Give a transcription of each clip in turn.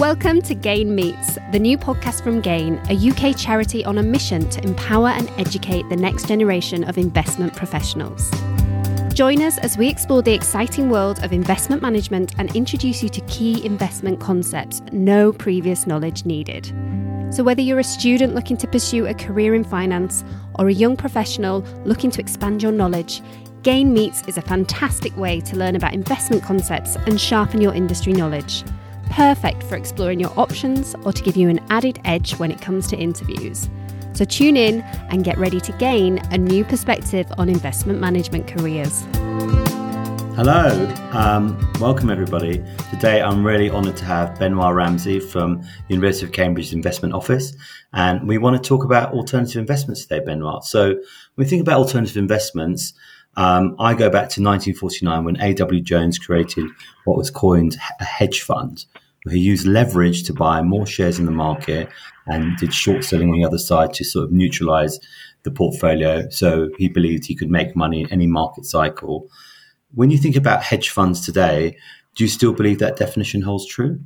Welcome to Gain Meets, the new podcast from Gain, a UK charity on a mission to empower and educate the next generation of investment professionals. Join us as we explore the exciting world of investment management and introduce you to key investment concepts, no previous knowledge needed. So whether you're a student looking to pursue a career in finance or a young professional looking to expand your knowledge, Gain Meets is a fantastic way to learn about investment concepts and sharpen your industry knowledge. Perfect for exploring your options or to give you an added edge when it comes to interviews. So tune in and get ready to gain a new perspective on investment management careers. Hello, welcome everybody. Today I'm really honoured to have Benoit Ramsey from University of Cambridge Investment Office, and we want to talk about alternative investments today, Benoit. So when we think about alternative investments, I go back to 1949 when A.W. Jones created what was coined a hedge fund, where he used leverage to buy more shares in the market and did short selling on the other side to sort of neutralize the portfolio. So he believed he could make money in any market cycle. When you think about hedge funds today, do you still believe that definition holds true?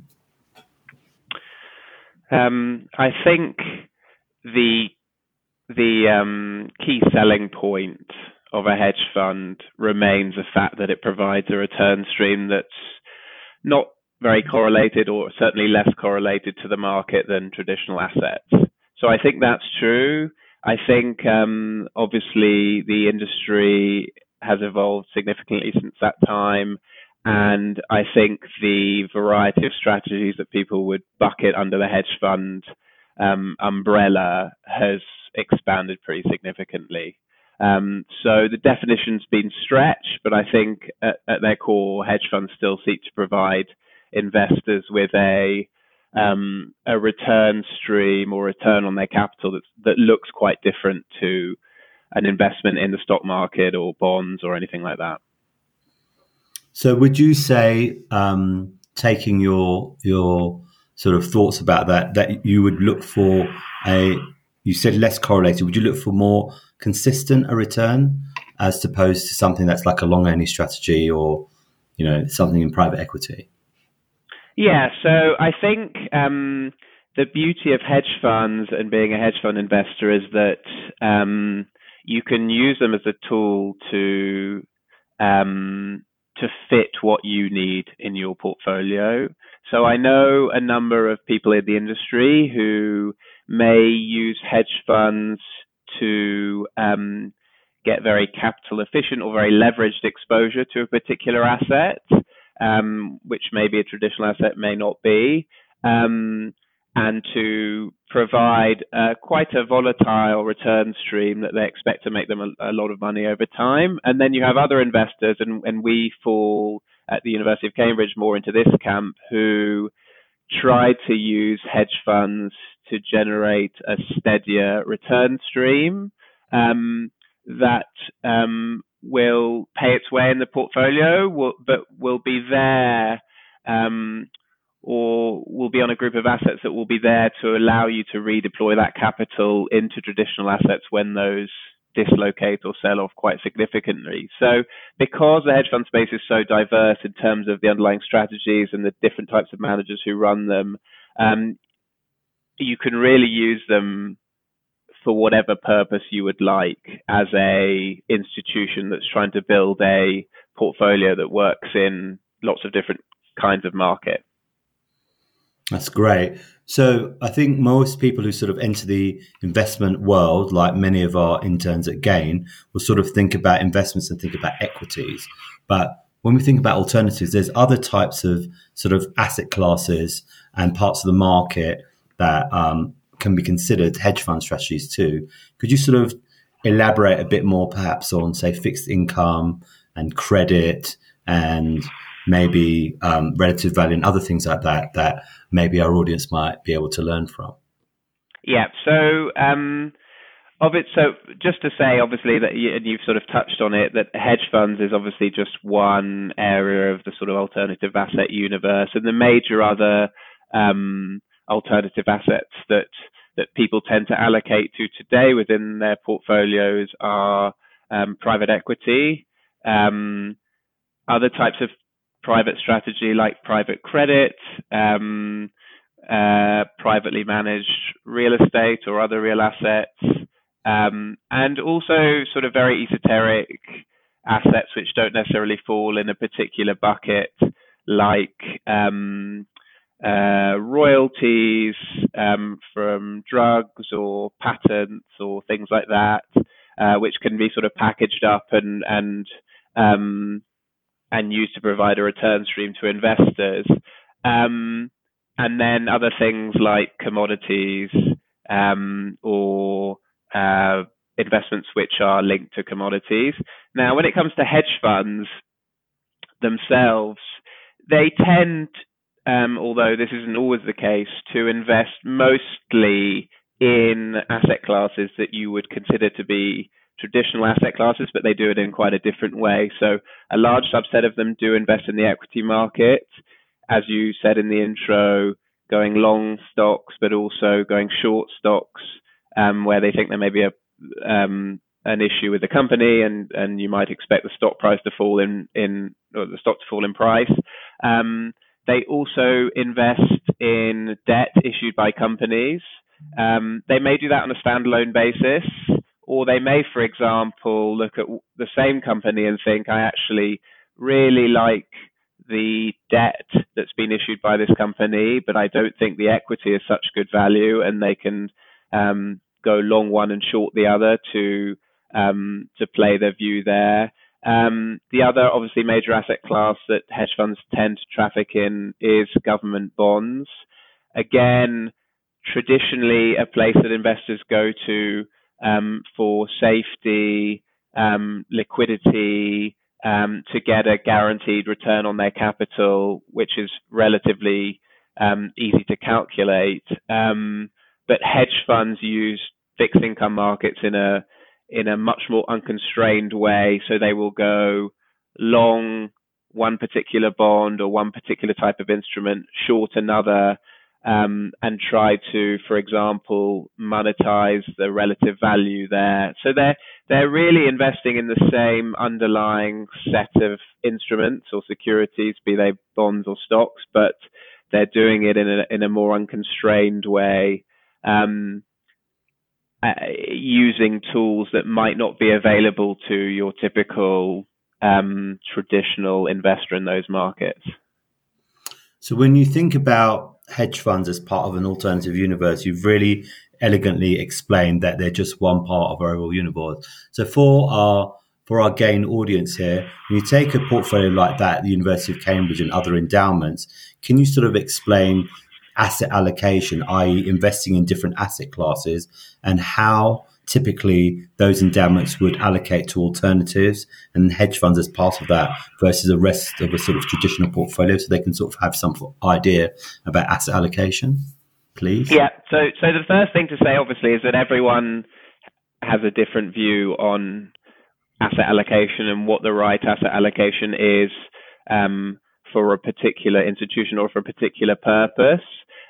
I think the key selling point of a hedge fund remains the fact that it provides a return stream that's not very correlated, or certainly less correlated to the market than traditional assets. So I think that's true. I think obviously the industry has evolved significantly since that time, and I think the variety of strategies that people would bucket under the hedge fund umbrella has expanded pretty significantly. So the definition's been stretched, but I think at their core, hedge funds still seek to provide investors with a return stream or return on their capital that looks quite different to an investment in the stock market or bonds or anything like that. So would you say, taking your sort of thoughts about that you would look for you said less correlated, would you look for more consistent a return as opposed to something that's like a long only strategy or, something in private equity? Yeah, so I think the beauty of hedge funds and being a hedge fund investor is that you can use them as a tool to fit what you need in your portfolio. So I know a number of people in the industry who may use hedge funds to get very capital efficient or very leveraged exposure to a particular asset, which maybe a traditional asset may not be, and to provide quite a volatile return stream that they expect to make them a lot of money over time. And then you have other investors, and we fall at the University of Cambridge more into this camp, who try to use hedge funds to generate a steadier return stream that will pay its way in the portfolio, but will be there or will be on a group of assets that will be there to allow you to redeploy that capital into traditional assets when those dislocate or sell off quite significantly. So because the hedge fund space is so diverse in terms of the underlying strategies and the different types of managers who run them, you can really use them for whatever purpose you would like as a institution that's trying to build a portfolio that works in lots of different kinds of market. That's great. So I think most people who sort of enter the investment world, like many of our interns at Gain, will sort of think about investments and think about equities. But when we think about alternatives, there's other types of sort of asset classes and parts of the market that can be considered hedge fund strategies too. Could you sort of elaborate a bit more perhaps on, say, fixed income and credit and maybe relative value and other things like that maybe our audience might be able to learn from? Yeah, so so just to say, obviously, that you've sort of touched on it, that hedge funds is obviously just one area of the sort of alternative asset universe, and the major other alternative assets that people tend to allocate to today within their portfolios are private equity, other types of private strategy like private credit, privately managed real estate or other real assets, and also sort of very esoteric assets which don't necessarily fall in a particular bucket, like royalties from drugs or patents or things like that, which can be sort of packaged up and used to provide a return stream to investors. And then other things like commodities or investments which are linked to commodities. Now, when it comes to hedge funds themselves, they tend, although this isn't always the case, to invest mostly in asset classes that you would consider to be traditional asset classes, but they do it in quite a different way. So a large subset of them do invest in the equity market, as you said in the intro, going long stocks, but also going short stocks, where they think there may be an issue with the company, and you might expect the stock price to fall or the stock to fall in price. They also invest in debt issued by companies. They may do that on a standalone basis, or they may, for example, look at the same company and think, I actually really like the debt that's been issued by this company, but I don't think the equity is such good value, and they can go long one and short the other to play their view there. The other obviously major asset class that hedge funds tend to traffic in is government bonds. Again, traditionally a place that investors go to for safety, liquidity, to get a guaranteed return on their capital, which is relatively easy to calculate. But hedge funds use fixed income markets in a much more unconstrained way. So they will go long one particular bond or one particular type of instrument, short another, and try to, for example, monetize the relative value there. So they're really investing in the same underlying set of instruments or securities, be they bonds or stocks, but they're doing it in a more unconstrained way, using tools that might not be available to your typical traditional investor in those markets. So when you think about hedge funds as part of an alternative universe, you've really elegantly explained that they're just one part of our overall universe. So for our GAIN audience here, when you take a portfolio like that, the University of Cambridge and other endowments, can you sort of explain asset allocation, i.e. investing in different asset classes, and how typically those endowments would allocate to alternatives and hedge funds as part of that versus the rest of a sort of traditional portfolio, so they can sort of have some idea about asset allocation, please? Yeah, so the first thing to say, obviously, is that everyone has a different view on asset allocation and what the right asset allocation is for a particular institution or for a particular purpose.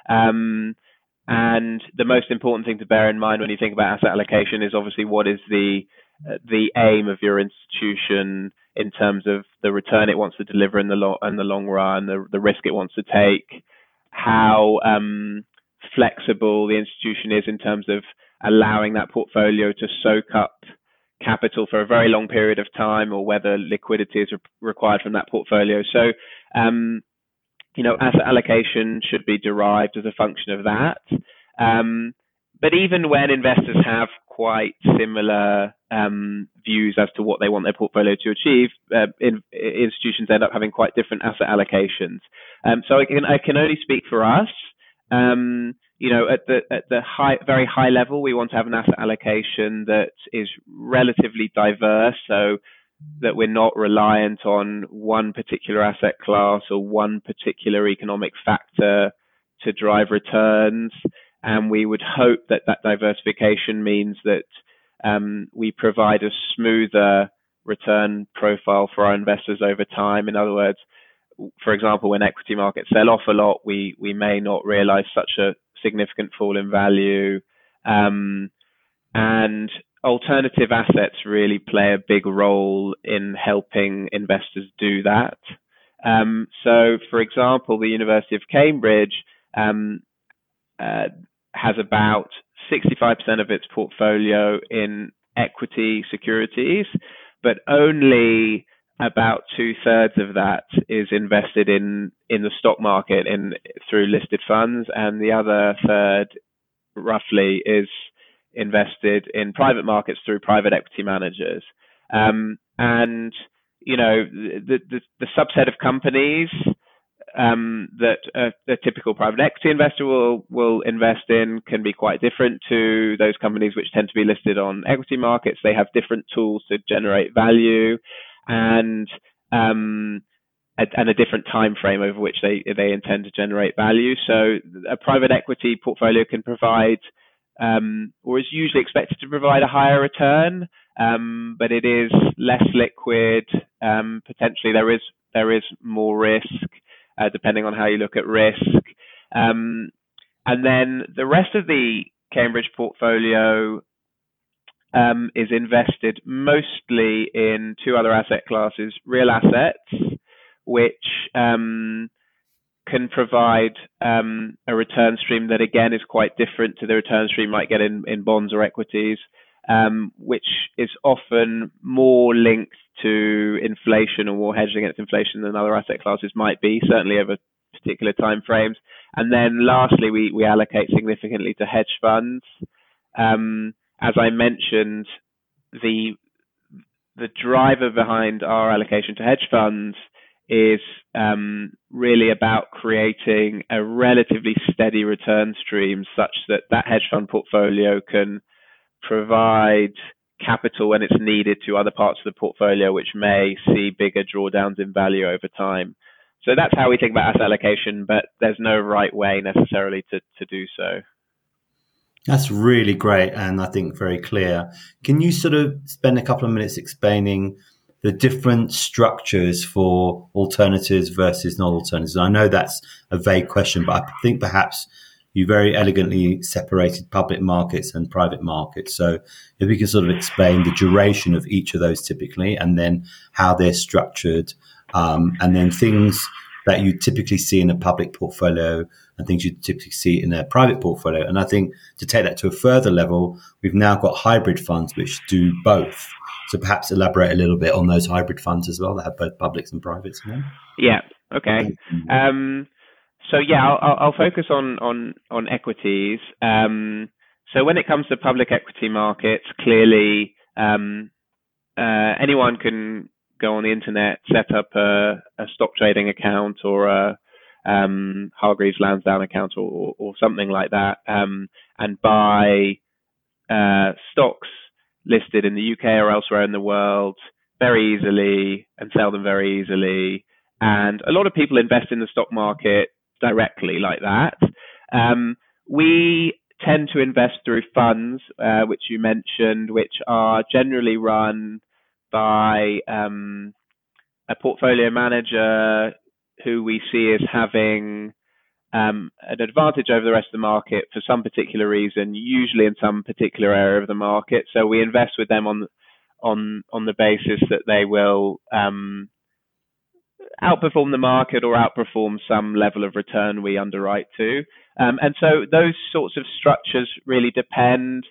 And the most important thing to bear in mind when you think about asset allocation is obviously what is the aim of your institution in terms of the return it wants to deliver in the long run, the risk it wants to take, how flexible the institution is in terms of allowing that portfolio to soak up capital for a very long period of time, or whether liquidity is required from that portfolio. So asset allocation should be derived as a function of that. But even when investors have quite similar views as to what they want their portfolio to achieve, institutions end up having quite different asset allocations. So I can only speak for us. At the very high level, we want to have an asset allocation that is relatively diverse, so that we're not reliant on one particular asset class or one particular economic factor to drive returns. And we would hope that diversification means that we provide a smoother return profile for our investors over time. In other words, for example, when equity markets sell off a lot, we may not realize such a significant fall in value. And alternative assets really play a big role in helping investors do that. So, for example, the University of Cambridge has about 65% of its portfolio in equity securities, but only about 2/3 of that is invested in the stock market through listed funds, and the other third, roughly, is invested in private markets through private equity managers. And the subset of companies that a typical private equity investor will invest in can be quite different to those companies which tend to be listed on equity markets. They have different tools to generate value, and a different time frame over which they intend to generate value. So a private equity portfolio can provide, or is usually expected to provide, a higher return, but it is less liquid. Potentially there is more risk, depending on how you look at risk. And then the rest of the Cambridge portfolio is invested mostly in two other asset classes: real assets, which can provide a return stream that again is quite different to the return stream you might get in bonds or equities, which is often more linked to inflation or more hedged against inflation than other asset classes might be, certainly over particular time frames. And then lastly, we allocate significantly to hedge funds. As I mentioned, the driver behind our allocation to hedge funds is really about creating a relatively steady return stream such that hedge fund portfolio can provide capital when it's needed to other parts of the portfolio, which may see bigger drawdowns in value over time. So that's how we think about asset allocation, but there's no right way necessarily to do so. That's really great, and I think very clear. Can you sort of spend a couple of minutes explaining the different structures for alternatives versus non-alternatives? I know that's a vague question, but I think perhaps you very elegantly separated public markets and private markets. So if we could sort of explain the duration of each of those typically, and then how they're structured, and then things that you typically see in a public portfolio and things you typically see in a private portfolio. And I think to take that to a further level, we've now got hybrid funds which do both. So perhaps elaborate a little bit on those hybrid funds as well that have both publics and privates in them. Yeah. Okay. So yeah, I'll focus on equities. So when it comes to public equity markets, clearly anyone can go on the internet, set up a stock trading account or a Hargreaves Lansdown account or something like that, and buy stocks listed in the UK or elsewhere in the world very easily and sell them very easily. And a lot of people invest in the stock market directly like that. We tend to invest through funds, which you mentioned, which are generally run by a portfolio manager who we see as having an advantage over the rest of the market for some particular reason, usually in some particular area of the market. So we invest with them on the basis that they will outperform the market or outperform some level of return we underwrite to. And so those sorts of structures really depend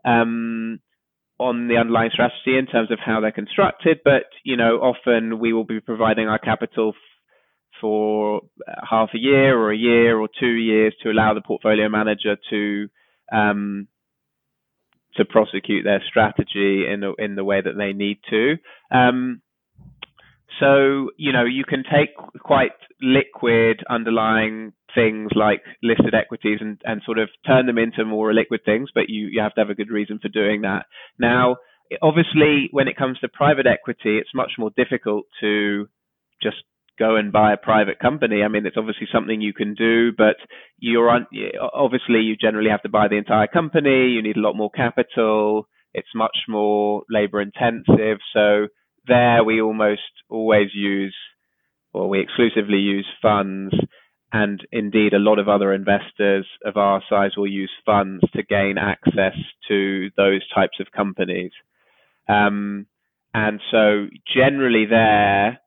on the underlying strategy in terms of how they're constructed. But, often we will be providing our capital for half a year or 2 years to allow the portfolio manager to prosecute their strategy in the way that they need to. So, you can take quite liquid underlying things like listed equities and sort of turn them into more liquid things, but you have to have a good reason for doing that. Now, obviously, when it comes to private equity, it's much more difficult to just go and buy a private company. I mean, it's obviously something you can do, but obviously you generally have to buy the entire company. You need a lot more capital. It's much more labor intensive. So there we almost always we exclusively use funds, and indeed a lot of other investors of our size will use funds to gain access to those types of companies. And so generally there,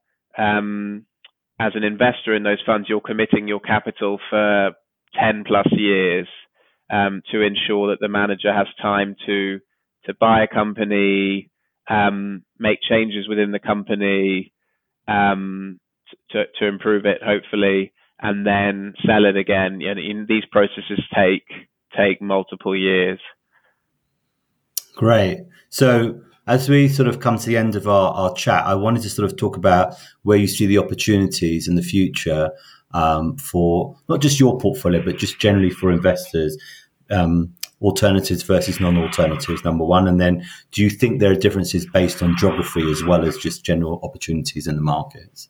as an investor in those funds, you're committing your capital for 10 plus years. to ensure that the manager has time to buy a company, make changes within the company, to improve it, hopefully, and then sell it again. And these processes take multiple years. Great. So as we sort of come to the end of our chat, I wanted to sort of talk about where you see the opportunities in the future for not just your portfolio, but just generally for investors, alternatives versus non-alternatives, number one. And then do you think there are differences based on geography as well as just general opportunities in the markets?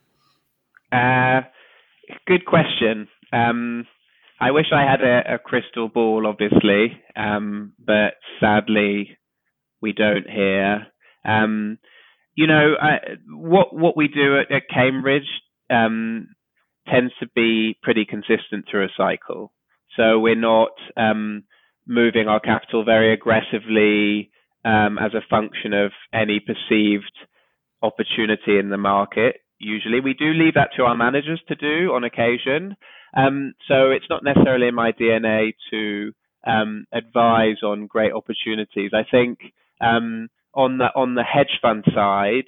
Good question. I wish I had a crystal ball, obviously, but sadly we don't here. What we do at Cambridge tends to be pretty consistent through a cycle. So we're not moving our capital very aggressively as a function of any perceived opportunity in the market. Usually we do leave that to our managers to do on occasion. So it's not necessarily in my DNA to advise on great opportunities. I think on the hedge fund side,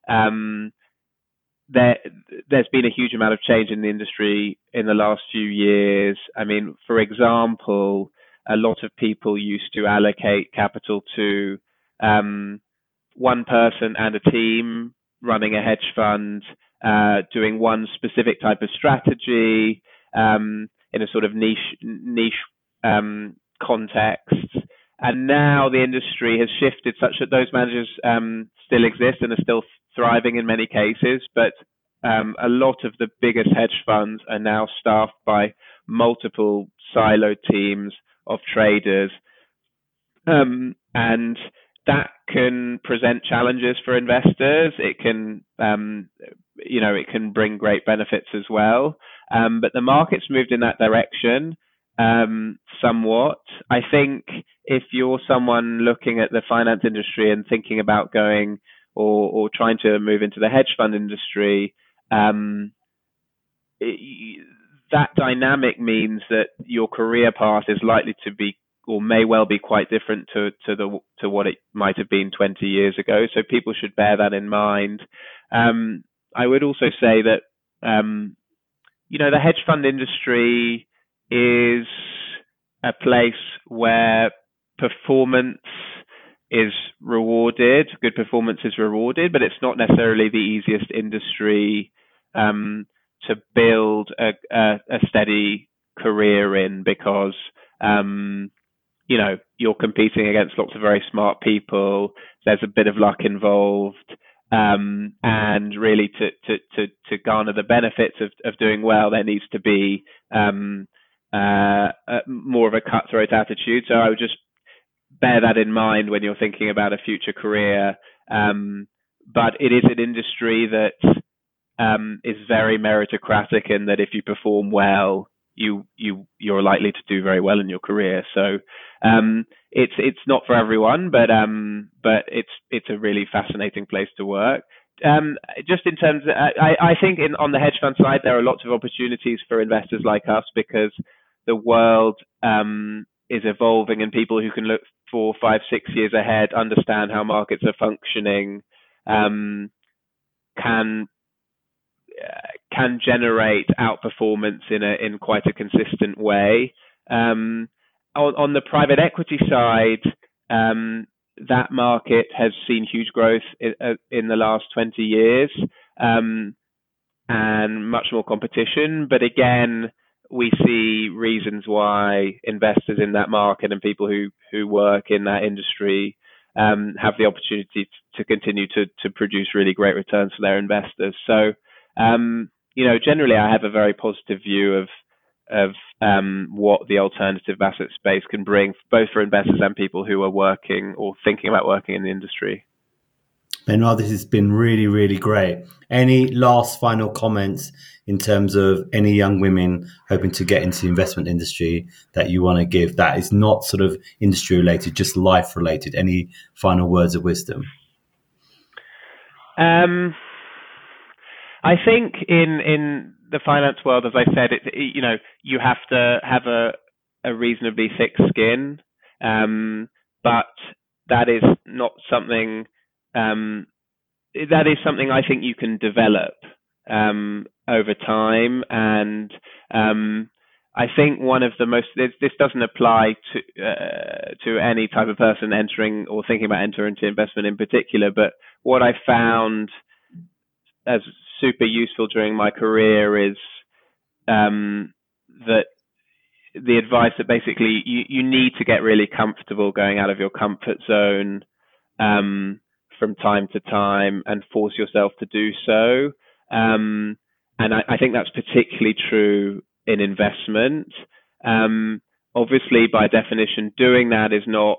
there's been a huge amount of change in the industry in the last few years. I mean, for example, a lot of people used to allocate capital to one person and a team running a hedge fund, doing one specific type of strategy in a sort of niche context. And now the industry has shifted such that those managers still exist and are still thriving in many cases, but a lot of the biggest hedge funds are now staffed by multiple siloed teams of traders, and that can present challenges for investors. It can, it can bring great benefits as well. But the market's moved in that direction somewhat. I think if you're someone looking at the finance industry and thinking about going or trying to move into the hedge fund industry, that dynamic means that your career path is likely to be, or may well be, quite different to what it might have been 20 years ago. So people should bear that in mind. I would also say that the hedge fund industry is a place where performance is rewarded, good performance is rewarded, but it's not necessarily the easiest industry to build a steady career in, because you're competing against lots of very smart people. There's a bit of luck involved, and really to garner the benefits of doing well, there needs to be more of a cutthroat attitude. So I would just bear that in mind when you're thinking about a future career. But it is an industry that is very meritocratic, in that if you perform well, you're likely to do very well in your career. So it's not for everyone, but it's a really fascinating place to work. Just in terms of, I think on the hedge fund side, there are lots of opportunities for investors like us, because the world is evolving, and people who can look 4, 5, 6 years ahead, understand how markets are functioning, can generate outperformance in quite a consistent way. On the private equity side, that market has seen huge growth in the last 20 years, and much more competition. But again, we see reasons why investors in that market and people who work in that industry have the opportunity to continue to produce really great returns for their investors. So, generally I have a very positive view of what the alternative asset space can bring, both for investors and people who are working or thinking about working in the industry. Benoit, this has been really, really great. Any last final comments in terms of any young women hoping to get into the investment industry that you want to give, that is not sort of industry related, just life related? Any final words of wisdom? I think in the finance world, as I said, you have to have a reasonably thick skin, but that is not something. That is something I think you can develop over time, and I think one of the most. This doesn't apply to any type of person entering or thinking about entering into investment in particular, but what I found as super useful during my career is that the advice that basically you need to get really comfortable going out of your comfort zone from time to time and force yourself to do so. And I think that's particularly true in investment. Obviously, by definition, doing that is not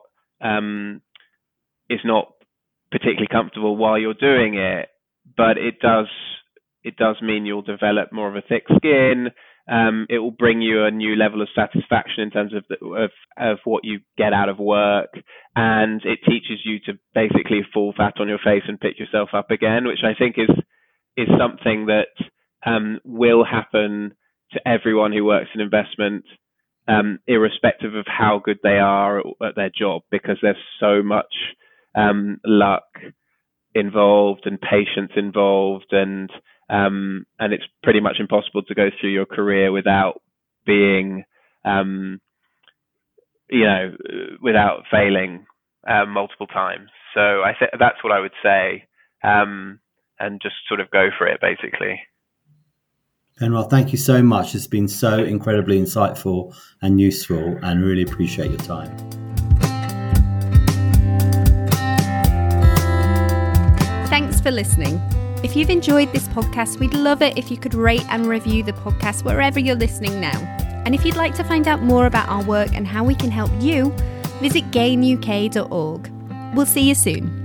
particularly comfortable while you're doing it, but it does mean you'll develop more of a thick skin. It will bring you a new level of satisfaction in terms of what you get out of work, and it teaches you to basically fall flat on your face and pick yourself up again, which I think is something that will happen to everyone who works in investment, irrespective of how good they are at their job, because there's so much luck involved and patience involved, and it's pretty much impossible to go through your career without being, without failing multiple times. So I think that's what I would say, and just sort of go for it, basically. Benoit, thank you so much. It's been so incredibly insightful and useful, and really appreciate your time. Thanks for listening. If you've enjoyed this podcast, we'd love it if you could rate and review the podcast wherever you're listening now. And if you'd like to find out more about our work and how we can help you, visit gainuk.org. We'll see you soon.